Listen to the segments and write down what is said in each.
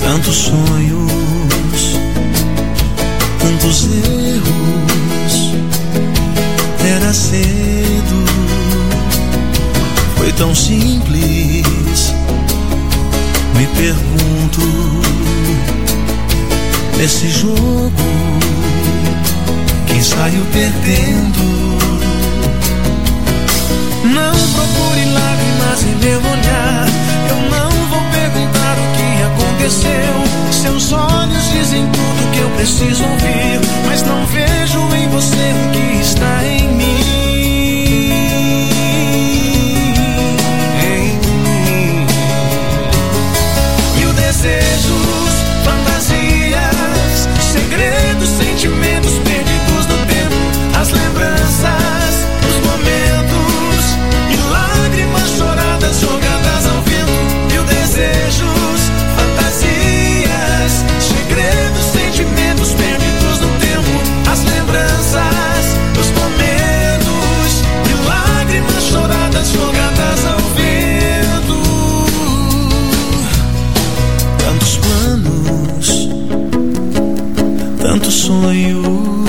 Tantos sonhos, tantos erros. Era cedo, foi tão simples. Me pergunto, nesse jogo, quem saiu perdendo? Não procure lágrimas em meu olhar. Eu não vou perguntar o que aconteceu. Seus olhos dizem tudo que eu preciso ouvir, mas não vejo em você o que está em mim. Mil desejos, fantasias, segredos, sentimentos perdidos no tempo, as lembranças, os momentos e lágrimas choradas jogadas ao vento. Mil desejos, fantasias, segredos, sentimentos perdidos no tempo, as lembranças, os momentos e lágrimas choradas jogadas ao vento. Tantos planos, tantos sonhos.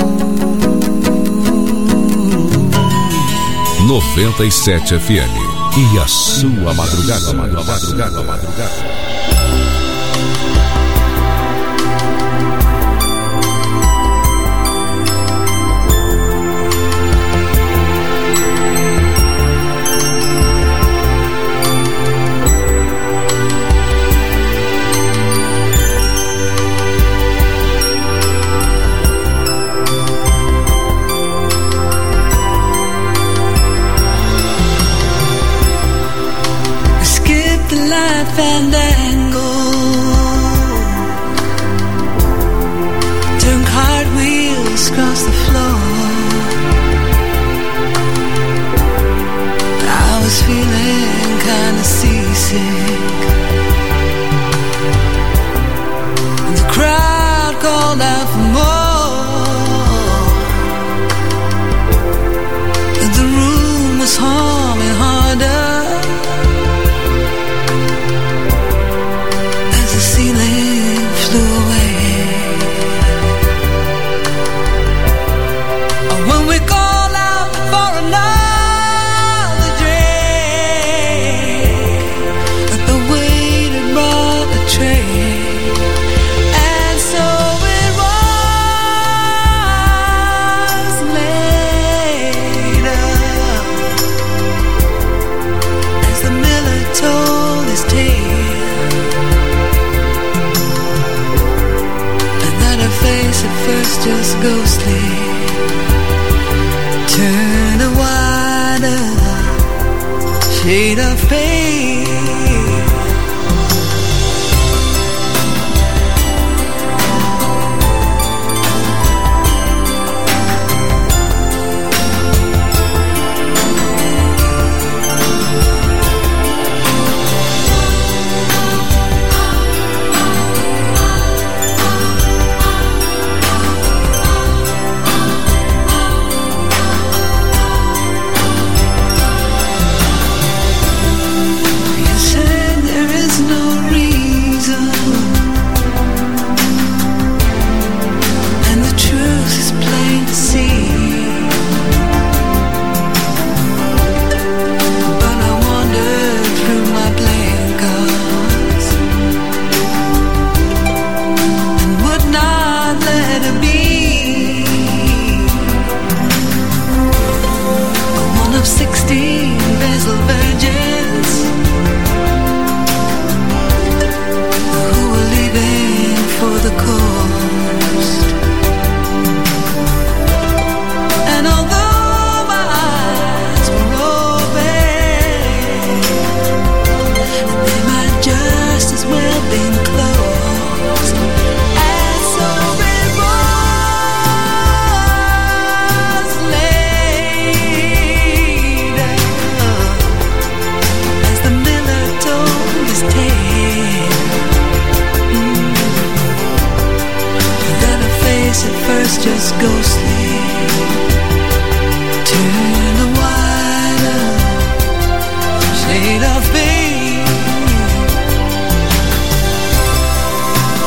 97 FM e a sua madrugada. Fandango, turn cartwheels across the floor. I was feeling kinda seasick, and the crowd called out for more. The room was humming harder. Flew away. When we call out for another drink, the waiter brought the tray, and so it was later, as the miller told his tale. Face at first just ghostly, turn a wider shade of pale. Just ghostly, turn the wider shade of pale.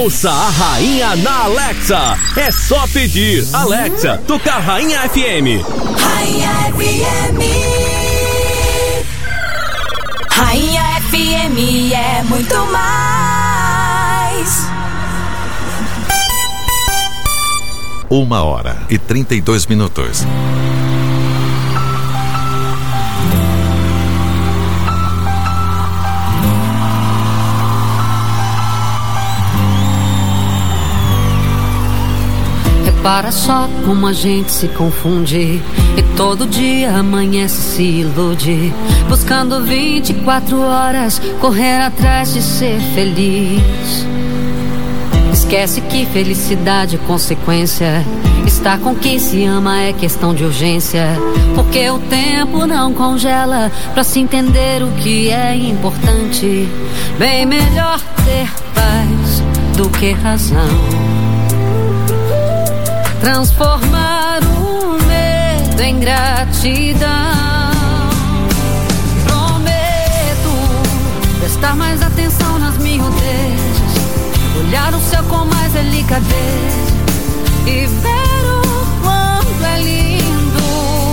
Ouça a Rainha na Alexa. É só pedir. Alexa, tocar Rainha FM. Rainha FM. Rainha FM é muito mais. 1h32. Para só como a gente se confunde e todo dia amanhece se ilude, buscando 24 horas correr atrás de ser feliz. Esquece que felicidade é consequência, estar com quem se ama é questão de urgência, porque o tempo não congela pra se entender o que é importante. Bem melhor ter paz do que razão, transformar o medo em gratidão. Prometo prestar mais atenção nas miudezas, olhar o céu com mais delicadeza e ver o quanto é lindo.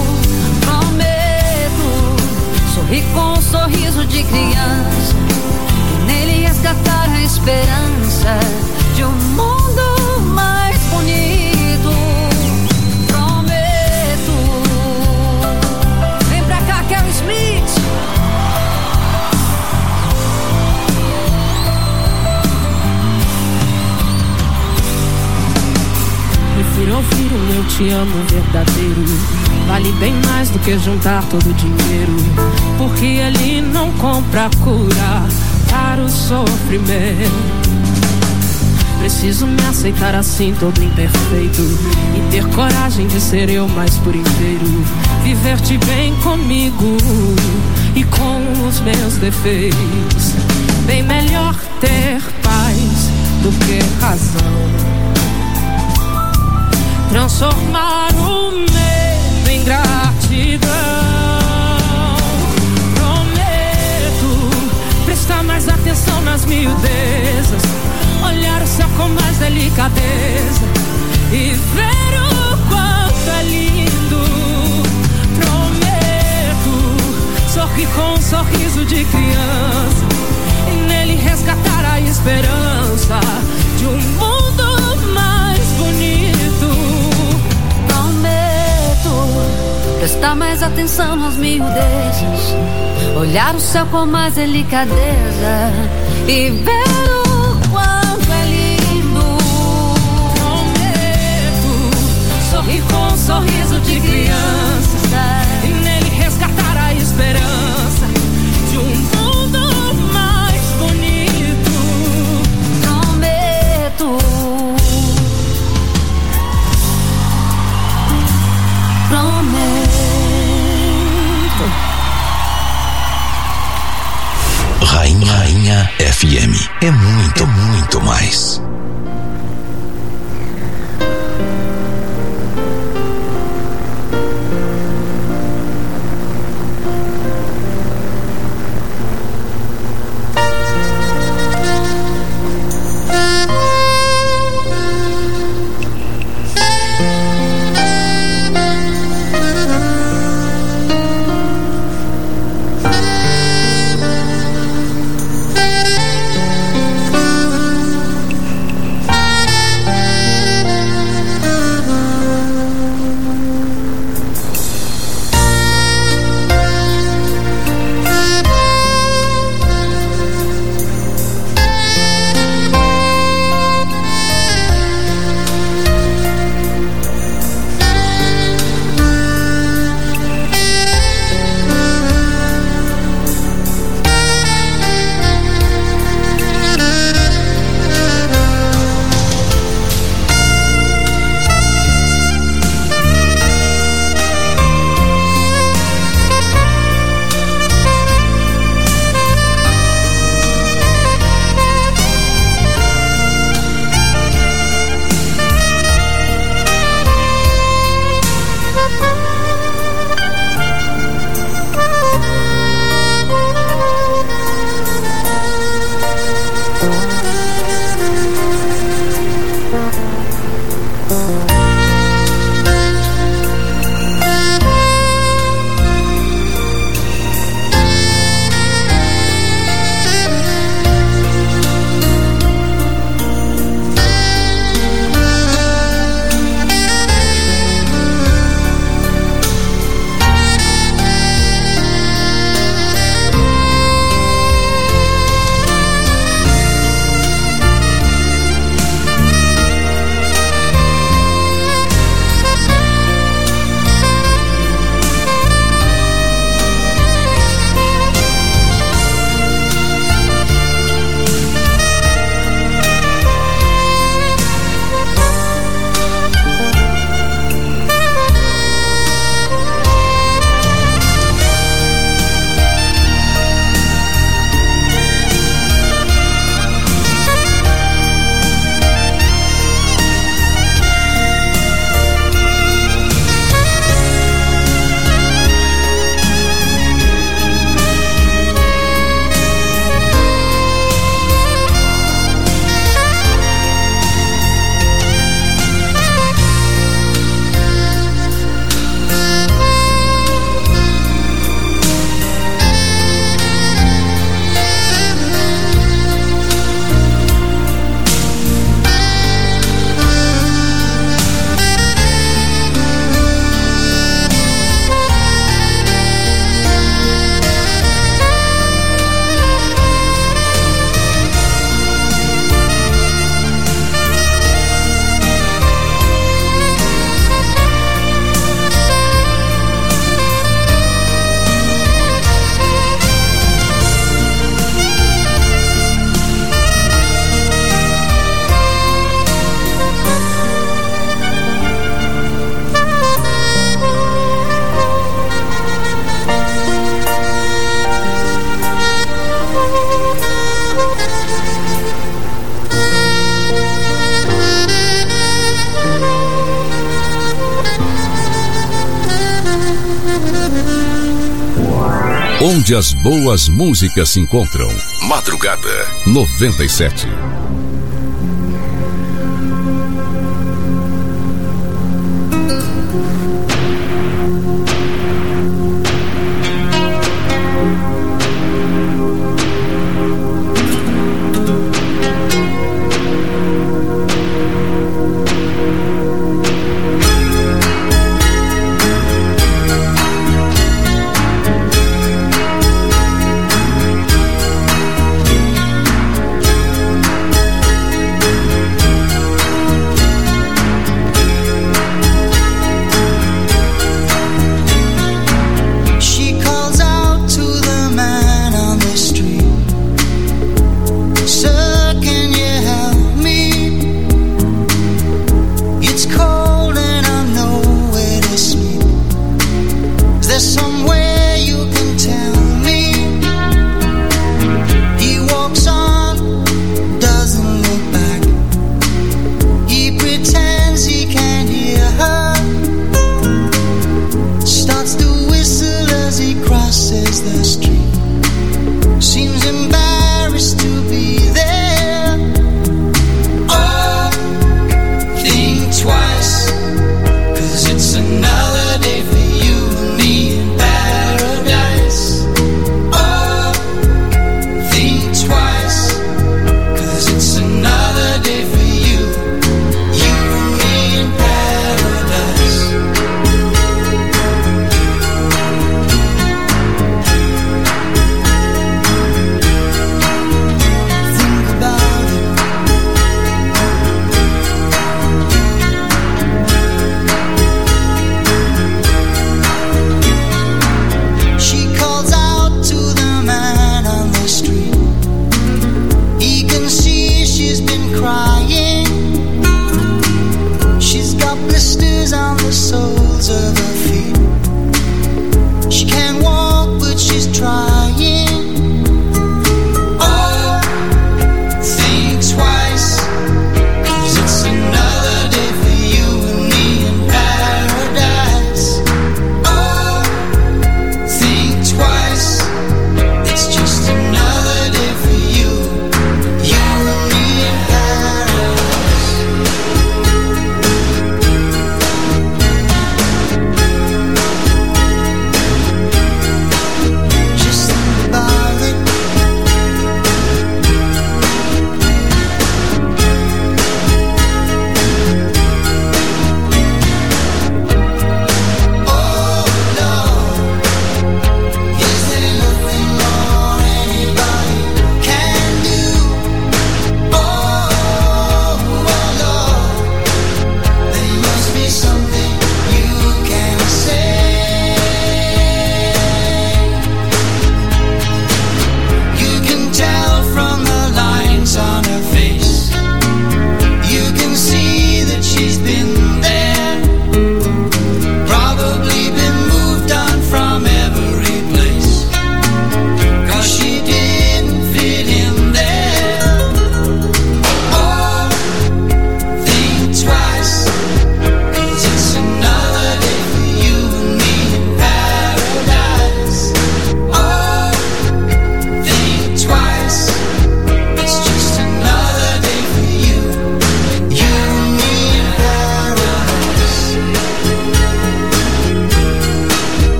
Prometo sorrir com um sorriso de criança e nele resgatar a esperança de um mundo mais bonito. Prefiro ouvir um eu te amo verdadeiro, vale bem mais do que juntar todo o dinheiro, porque ele não compra cura para o sofrimento. Preciso me aceitar assim, todo imperfeito, e ter coragem de ser eu mais por inteiro, viver-te bem comigo e com os meus defeitos. Bem melhor ter paz do que razão, transformar o medo em gratidão. Prometo prestar mais atenção nas miudezas, olhar o céu com mais delicadeza e ver o quanto é lindo. Prometo sorrir com um sorriso de criança e nele resgatar a esperança de um mundo mais bonito. Prometo prestar mais atenção nas miudezas, olhar o céu com mais delicadeza e ver o quanto é lindo. Prometo sorrir com um sorriso de criança e nele resgatar a esperança de um mundo mais bonito. Prometo Rainha FM é muito mais. Onde as boas músicas se encontram. Madrugada 97.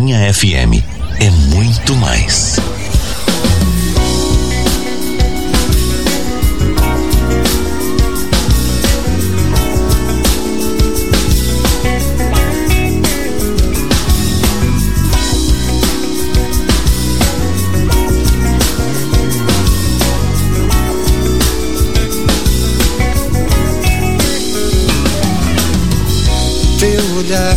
Rainha FM é muito mais. Teu olhar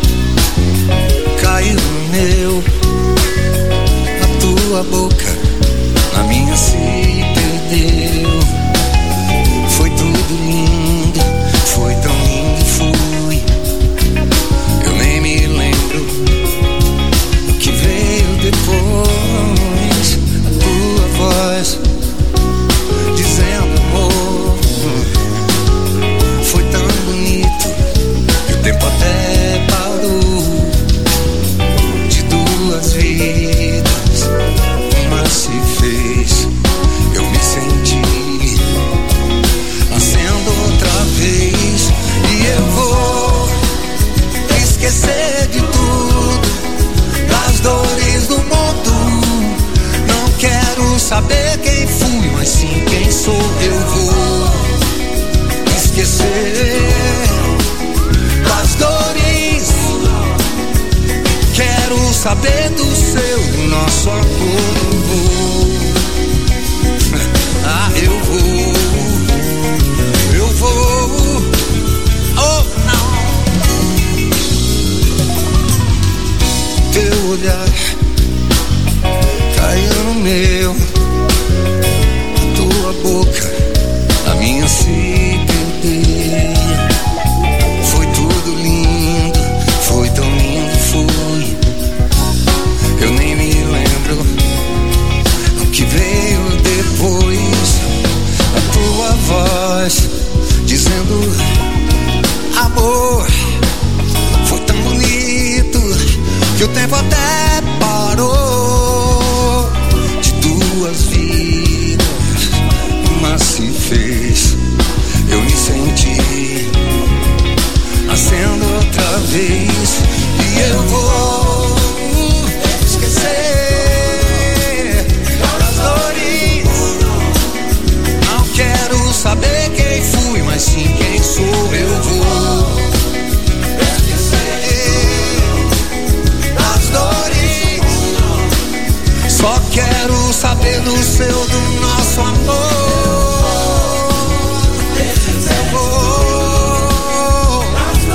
caiu no meu, a tua boca na minha se perdeu. Foi tudo lindo, foi tão lindo, fui. Eu nem me lembro o que veio depois. A tua voz dizendo amor, foi tão bonito que o tempo até parou. De duas vidas, uma se fez. Eu me senti nascendo outra vez. E eu vou esquecer de tudo, das dores do mundo. Não quero saber quem fui, mas sim quem sou. Eu vou esquecer das dores. Quero saber do seu, do nosso amor. Ah, eu vou. Oh, não. Teu olhar caiu no meu, a tua boca a minha se perdeu. Foi tudo lindo, foi tão lindo, fui. Eu nem me lembro o que veio depois. A tua voz dizendo amor, foi tão bonito que o tempo até parou. De duas vidas, uma se fez. Eu me senti nascendo outra vez. E eu vou esquecer das dores. Não quero saber quem fui, mas sim quem sou. Eu vou esquecer das dores. Só quero saber do seu, do nosso amor. Eu vou,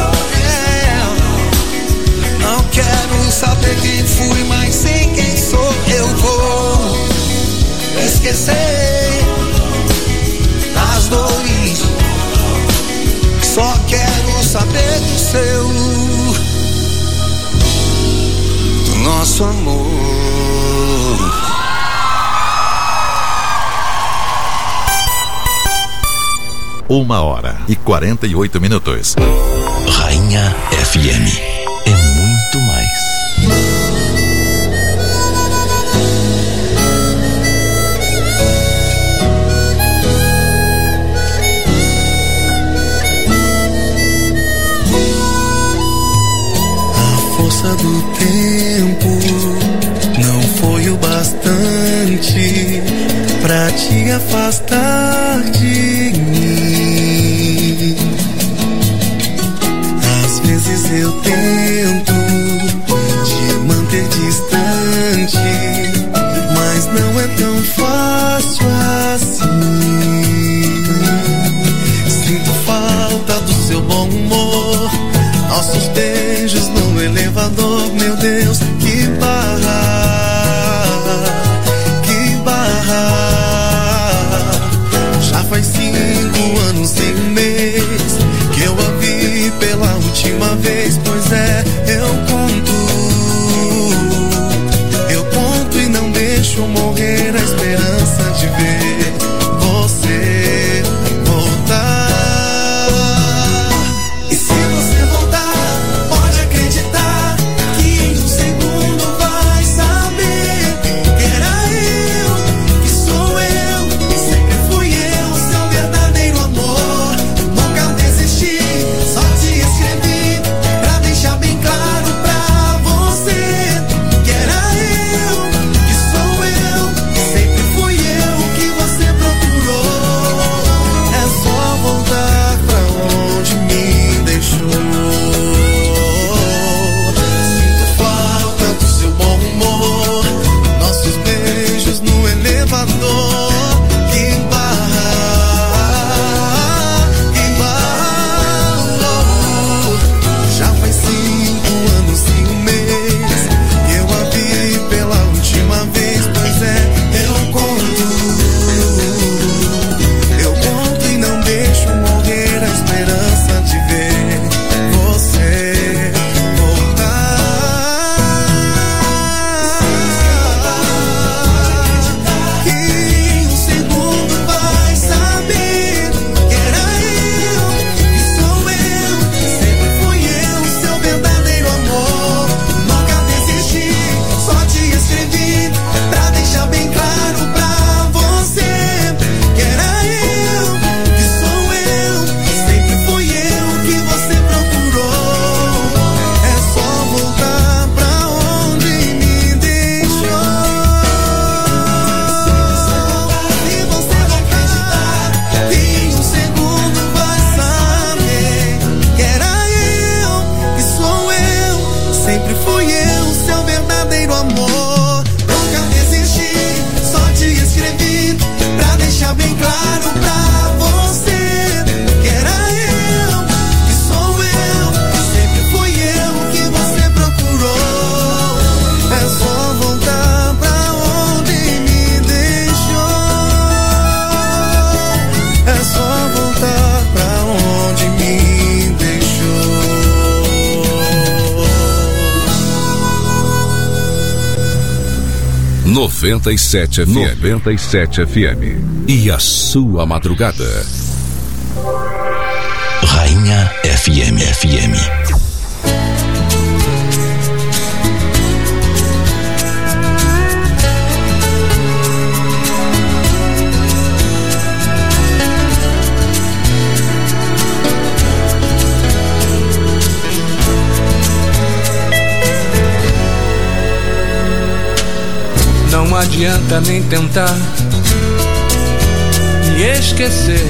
não quero saber quem fui, mas sim quem sou. Eu vou esquecer das dores. Só quero saber do seu, do nosso amor. 1h48. Rainha FM é muito mais. A força do tempo não foi o bastante pra te afastar de mim. Às vezes eu tento te manter distante, mas não é tão fácil assim. Sinto falta do seu bom humor, nossos beijos no elevador. Meu Deus, que barra, que barra. Já faz 5 anos e um mês que eu a vi pela última vez. Pois é, eu conto e não deixo morrer a esperança de ver você voltar. E se você voltar, pode 97 FM. 97 FM. E a sua madrugada. Rainha FM. Não adianta nem tentar me esquecer.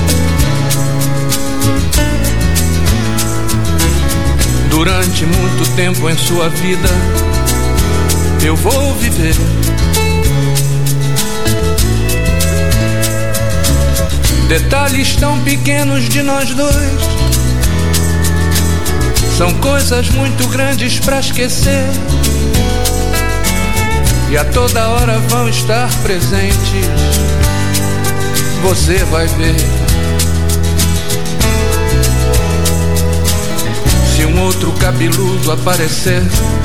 Durante muito tempo em sua vida eu vou viver. Detalhes tão pequenos de nós dois são coisas muito grandes pra esquecer. E a toda hora vão estar presentes, você vai ver. Se um outro cabeludo aparecer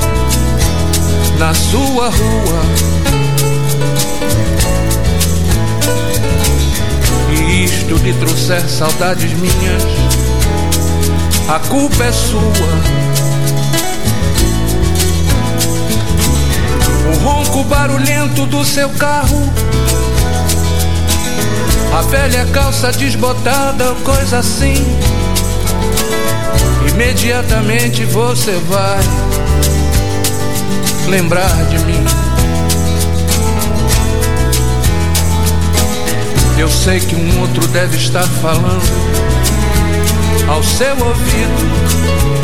na sua rua e isto lhe trouxer saudades minhas, a culpa é sua. O ronco barulhento do seu carro, a velha calça desbotada, coisa assim, imediatamente você vai lembrar de mim. Eu sei que um outro deve estar falando ao seu ouvido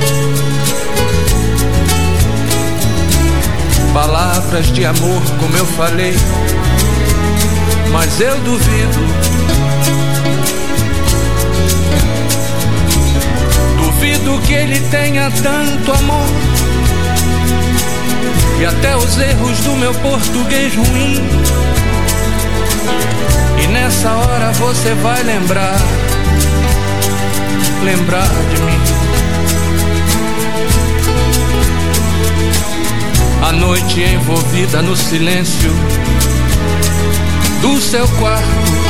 palavras de amor, como eu falei, mas eu duvido. Duvido que ele tenha tanto amor. E até os erros do meu português ruim. E nessa hora você vai lembrar de mim. A noite envolvida no silêncio do seu quarto,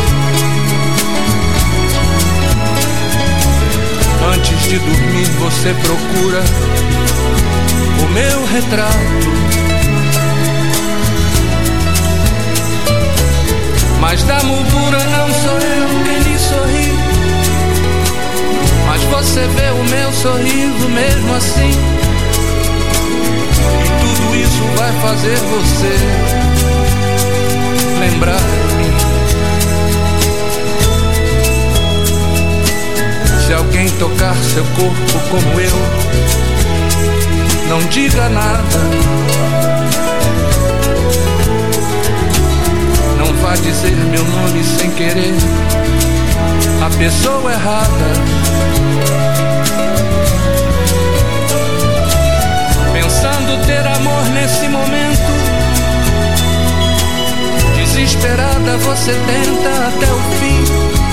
antes de dormir você procura o meu retrato. Mas da moldura não sou eu quem lhe sorri, mas você vê o meu sorriso mesmo assim. Tudo isso vai fazer você lembrar de mim. Se alguém tocar seu corpo como eu, não diga nada. Não vá dizer meu nome sem querer a pessoa errada. Pensando ter amor nesse momento, desesperada você tenta até o fim.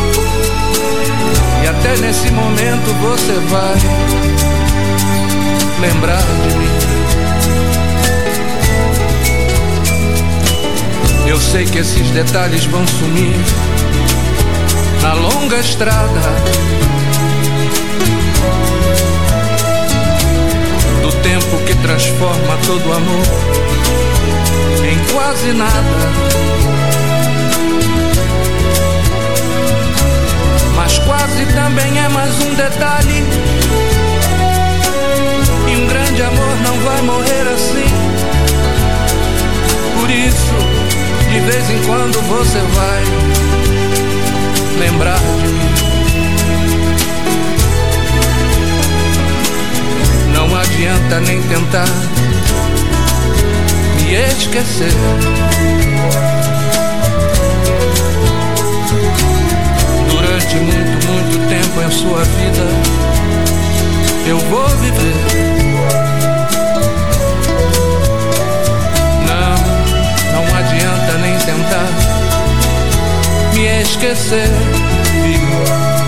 E até nesse momento você vai lembrar de mim. Eu sei que esses detalhes vão sumir na longa estrada do tempo que transforma todo amor em quase nada. Mas quase também é mais um detalhe, e um grande amor não vai morrer assim. Por isso, de vez em quando você vai lembrar de mim. Não adianta nem tentar me esquecer. Durante muito, muito tempo em sua vida eu vou viver. Não adianta nem tentar me esquecer, filho.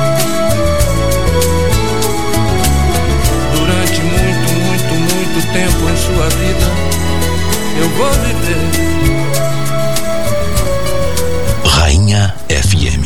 Durante muito, muito, muito tempo em sua vida eu vou viver. Rainha FM.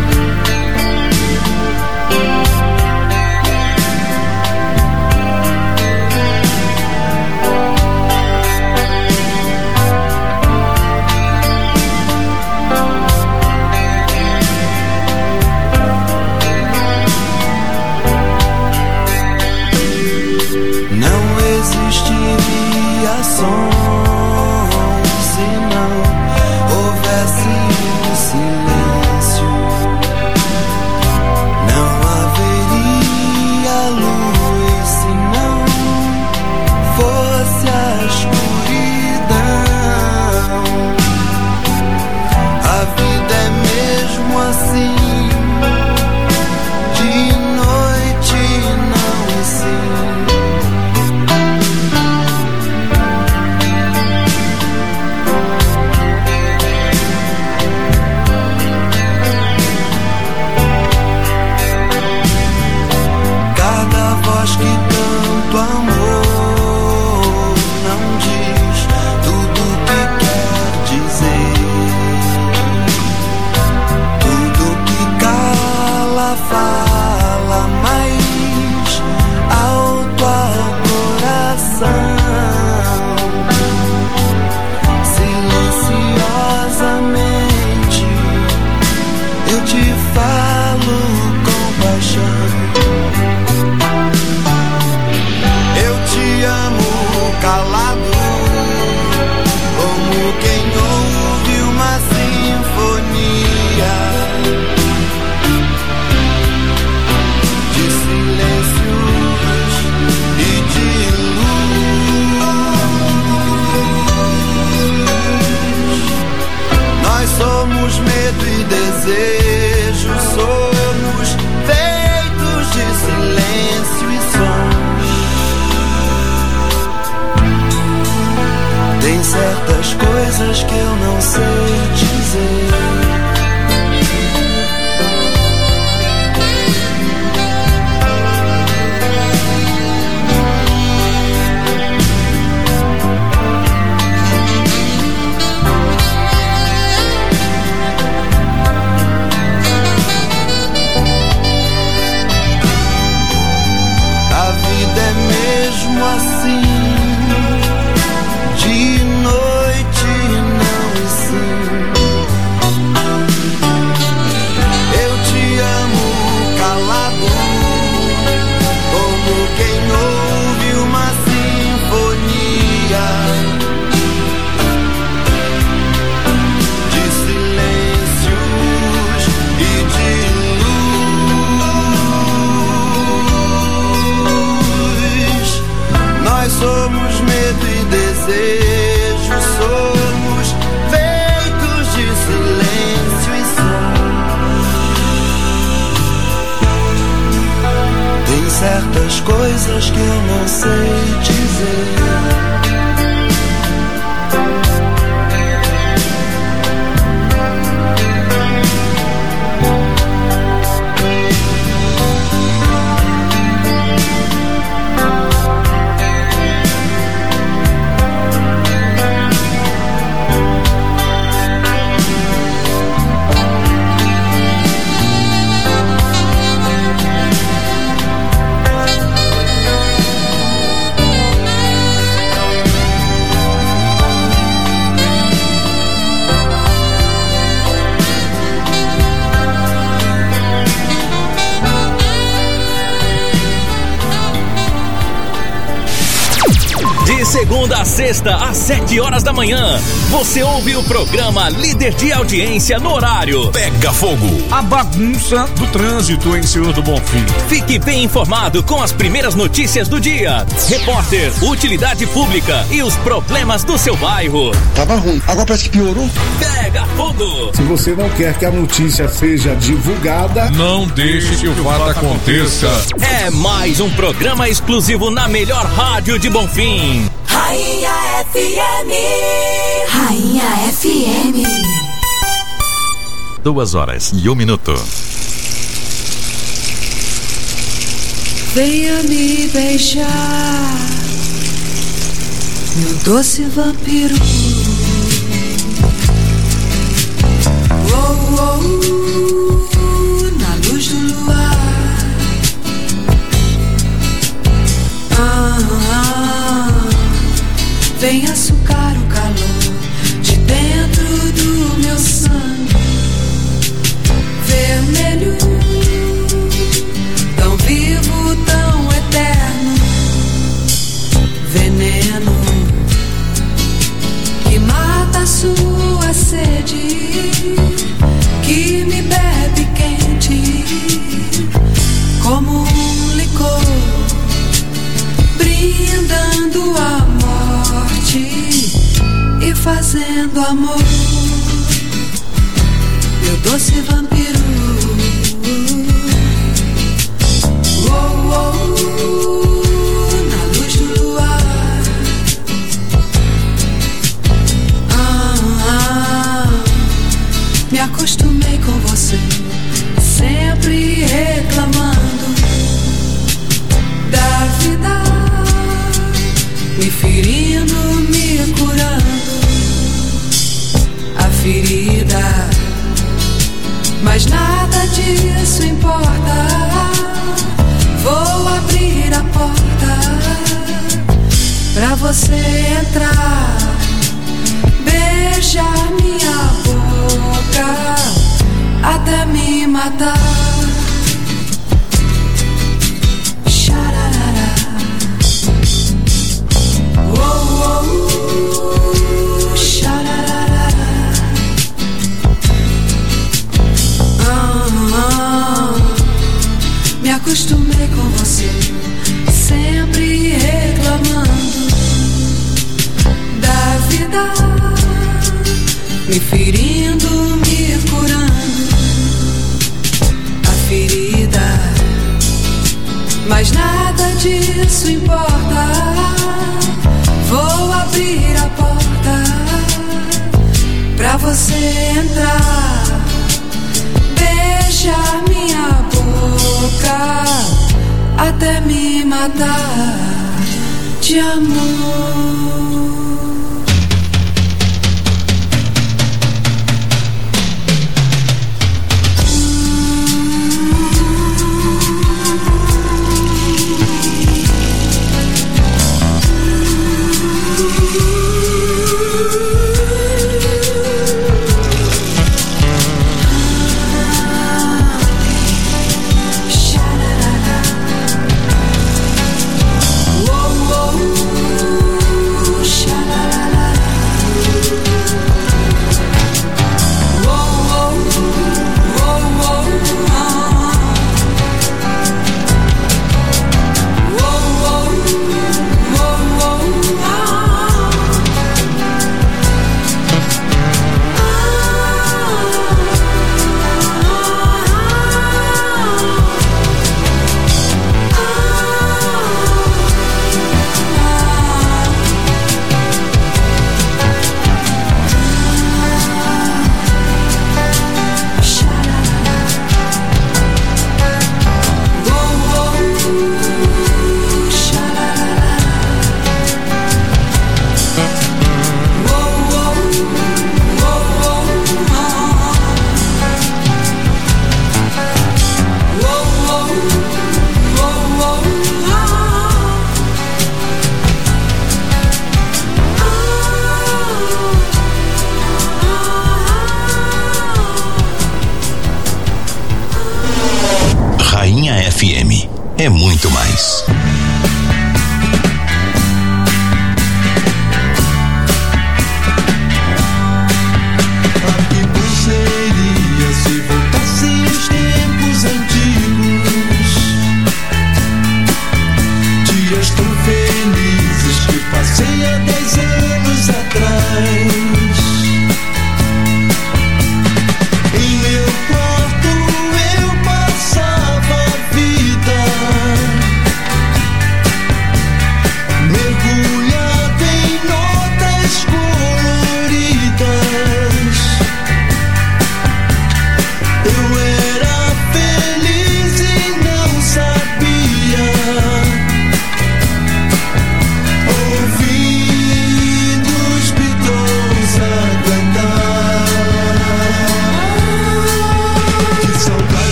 Certas coisas que eu não sei dizer. Segunda a sexta, às 7 horas da manhã, você ouve o programa Líder de Audiência no horário Pega Fogo. A bagunça do trânsito em Senhor do Bonfim. Fique bem informado com as primeiras notícias do dia. Repórter, utilidade pública e os problemas do seu bairro. Tava ruim, agora parece que piorou. Pega Fogo. Se você não quer que a notícia seja divulgada, não deixe que o fato aconteça. É mais um programa exclusivo na melhor rádio de Bonfim. Rainha FM. Rainha FM. 2h01. Venha me beijar, meu doce vampiro. Oh, oh. fazendo amor, meu doce vampiro. Oh, oh, na luz do luar. Me acostumei com você, sempre reclamando da vida, me ferindo, me curando a ferida, mas nada disso importa. Vou abrir a porta pra você entrar, beijar minha boca até me matar. Xararara. Oh, oh, xararara. Me acostumei com você, sempre reclamando da vida, me ferindo, me curando a ferida, mas nada disso importa. Vou abrir a porta pra você entrar, beijar minha boca até me matar de amor. FM é muito mais.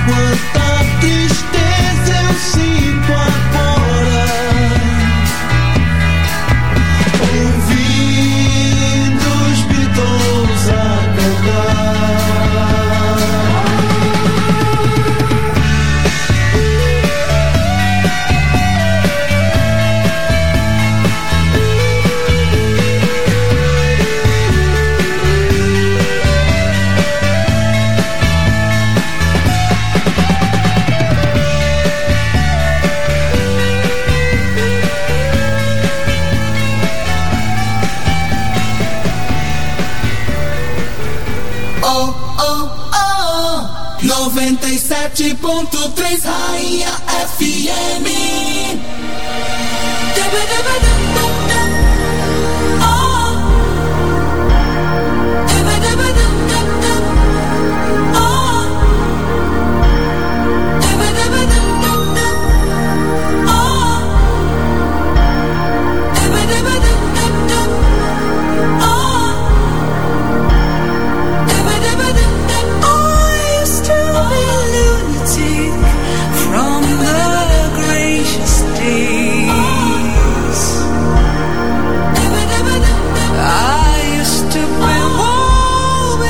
Quanta tristeza eu sinto agora, ouvindo os Beatles a cantar. Oh, oh, oh, 97.3 Rainha FM. From the gracious days, I used to be warm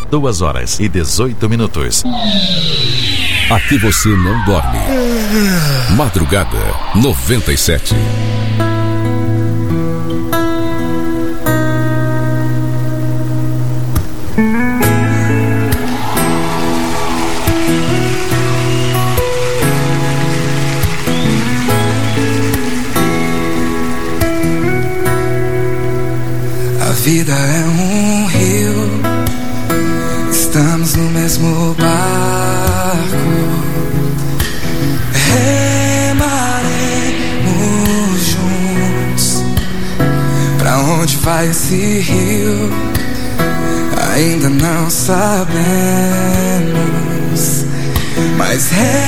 2h18. Aqui você não dorme. Madrugada 97. A vida é um rio, estamos no mesmo barco. Remaremos juntos. Pra onde vai esse rio? Ainda não sabemos, mas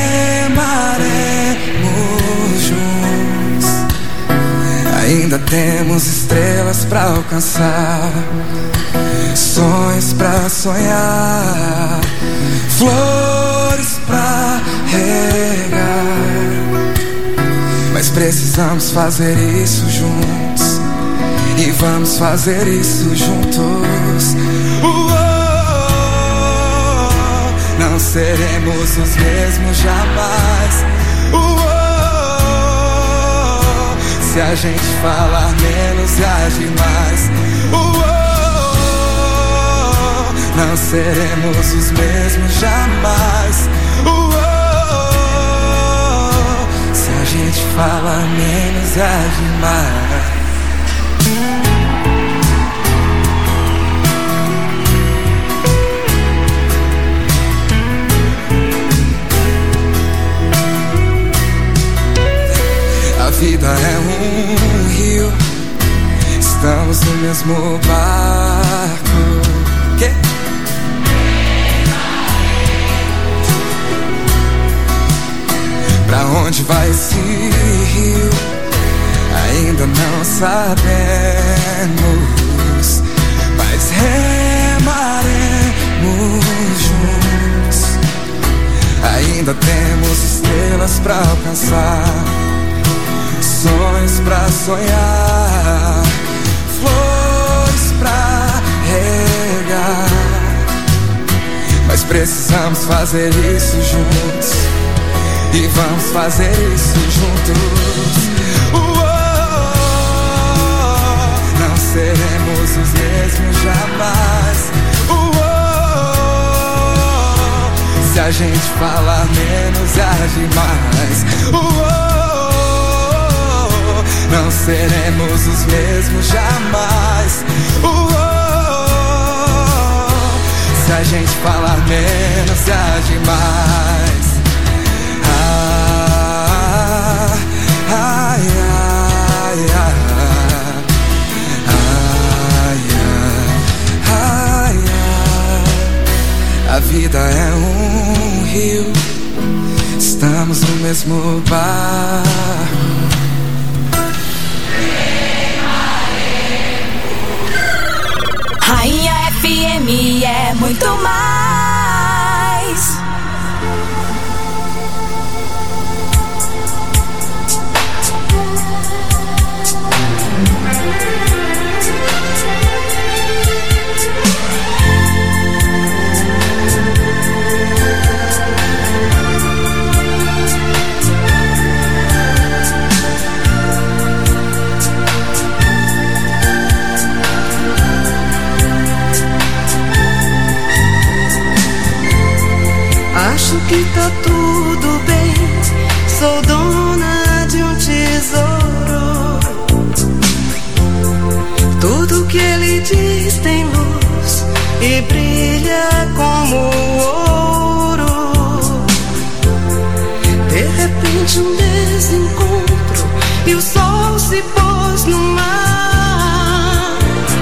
remaremos juntos. Ainda temos estrelas pra alcançar, sonhos pra sonhar, flores pra regar. Mas precisamos fazer isso juntos, e vamos fazer isso juntos. Não seremos os mesmos jamais. Se a gente falar menos e agir mais. Não seremos os mesmos jamais. Se a gente falar menos e agir mais. A vida é um rio, estamos no mesmo barco. Que? Pra onde vai esse rio? Ainda não sabemos, mas remaremos juntos. Ainda temos estrelas pra alcançar, sonhos pra sonhar, flores pra regar. Mas precisamos fazer isso juntos, e vamos fazer isso juntos. Não seremos os mesmos jamais. Se a gente falar menos e agir mais. Não seremos os mesmos jamais. Se a gente falar menos e agir mais. Ai, ai, ai, ai, ai, ai. A vida é um rio, estamos no mesmo barco. Rainha FM é muito mais. Acho que tá tudo bem, sou dona de um tesouro. Tudo que ele diz tem luz e brilha como ouro. De repente um desencontro e o sol se pôs no mar.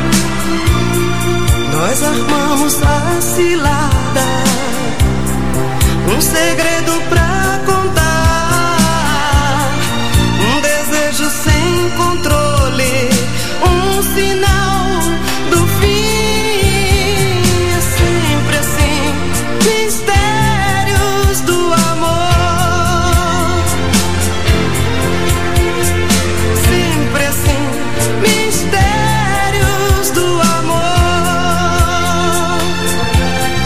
Nós armamos a cilada, um segredo pra contar, um desejo sem controle, um sinal do fim. É sempre assim, mistérios do amor. Sempre assim, mistérios do amor.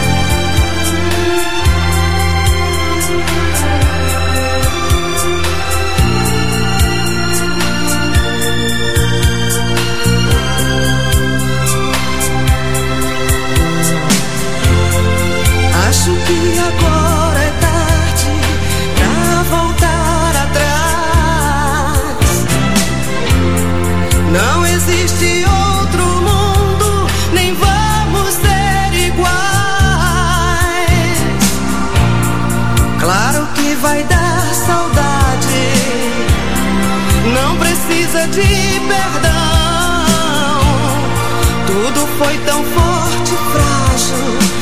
foi tão forte e frágil.